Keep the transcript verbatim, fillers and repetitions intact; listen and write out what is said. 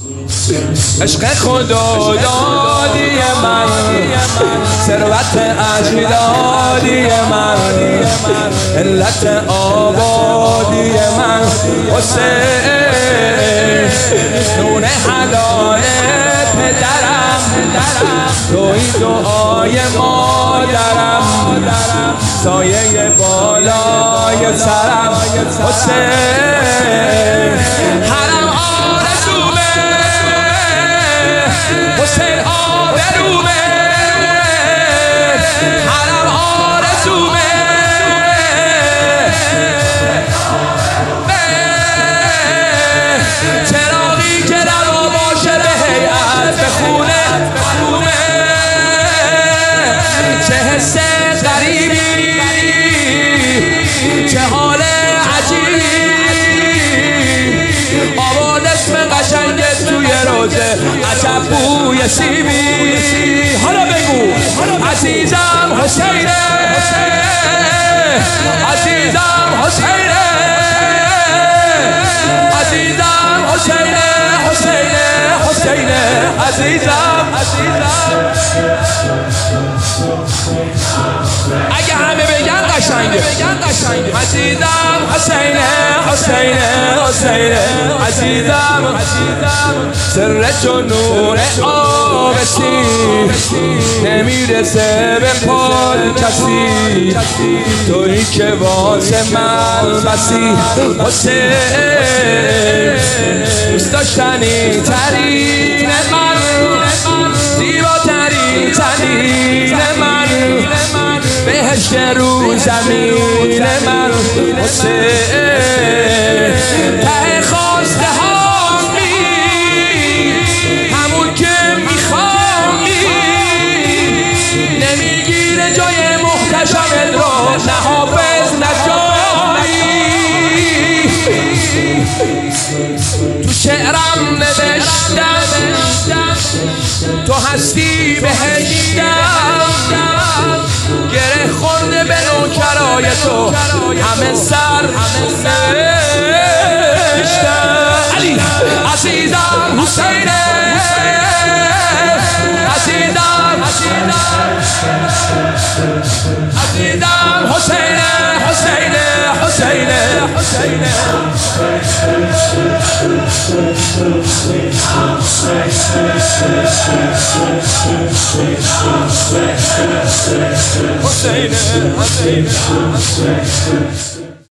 عشق خدا دادی من، ثروت اجدادی من، علت آبادی من حسین، نون حلال پدرم، توی دعای مادرم، سایه بالای سرم حسین، حرم آرزومه حسین، آبرومه حرم آرزومه، چراغی که روا باشه به هیئت بخونه، چه حس غریبی، چه حال عجیبی، آباد اسم قشنگت توی روزه، عجب بوی سیبی. حالا بگو عزیزم حسینه، عزیزم حسینه، عزیزم حسینه، حسینه، حسینه، عزیزم، عزیزم. اگه همه بگن قشنگه، عزیزم حسینه، حسینه، حسینه، عزیزم، سر جنون آبسی نمیرسه به پای کسی، تویی که واسه من بسی حسین، دوست داشتنی ترین من، زیباترین ترین من، بهشت رو زمین من حسین، ته خواسته هامی همون که میخوامی، نمیگیره جای محتشم رو، نه حافظ نه جایی، تو شعرم نوشتم تو هستی بهشتم، گره خورده به نوکرای تو همه سر نوشتم. علی عزیزم حسینه، عزیزم، عزیزم حسینه، حسینه، حسینه، حسینه، حسینه، حسینه.